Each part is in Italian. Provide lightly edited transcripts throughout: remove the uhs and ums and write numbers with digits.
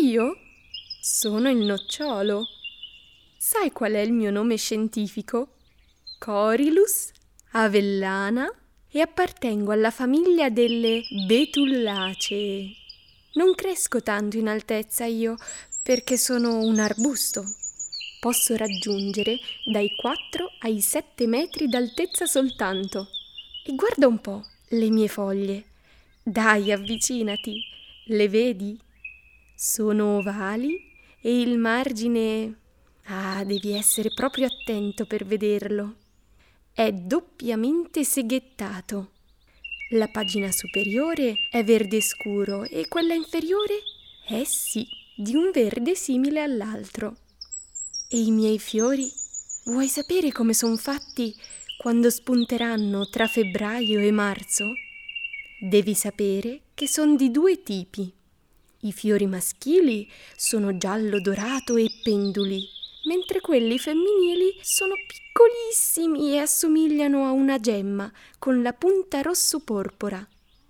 Io sono il nocciolo. Sai qual è il mio nome scientifico? Corylus avellana e appartengo alla famiglia delle betullacee. Non cresco tanto in altezza io perché sono un arbusto. Posso raggiungere dai 4 ai 7 metri d'altezza soltanto. E guarda un po' le mie foglie. Dai, avvicinati. Le vedi? Sono ovali e il margine... devi essere proprio attento per vederlo. È doppiamente seghettato. La pagina superiore è verde scuro e quella inferiore è sì, di un verde simile all'altro. E i miei fiori? Vuoi sapere come son fatti quando spunteranno tra febbraio e marzo? Devi sapere che son di 2 tipi. I fiori maschili sono giallo dorato e penduli, mentre quelli femminili sono piccolissimi e assomigliano a una gemma con la punta rosso porpora.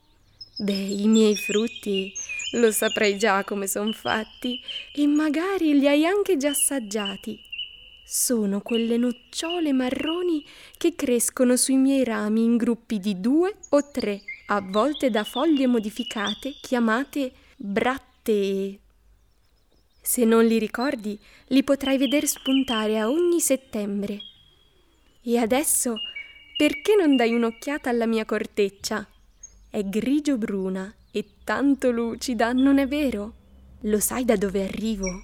I miei frutti lo saprai già come son fatti e magari li hai anche già assaggiati. Sono quelle nocciole marroni che crescono sui miei rami in gruppi di 2 o 3, a volte da foglie modificate chiamate brattee. Se non li ricordi, li potrai vedere spuntare a ogni settembre. E adesso, perché non dai un'occhiata alla mia corteccia? È grigio-bruna e tanto lucida, non è vero? Lo sai da dove arrivo?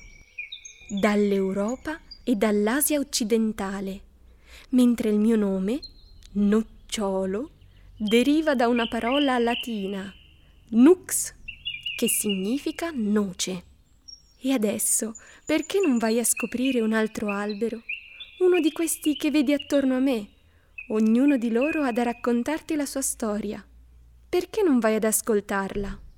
Dall'Europa e dall'Asia occidentale, mentre il mio nome, nocciolo, deriva da una parola latina, nux, che significa noce. E adesso, perché non vai a scoprire un altro albero? Uno di questi che vedi attorno a me. Ognuno di loro ha da raccontarti la sua storia. Perché non vai ad ascoltarla?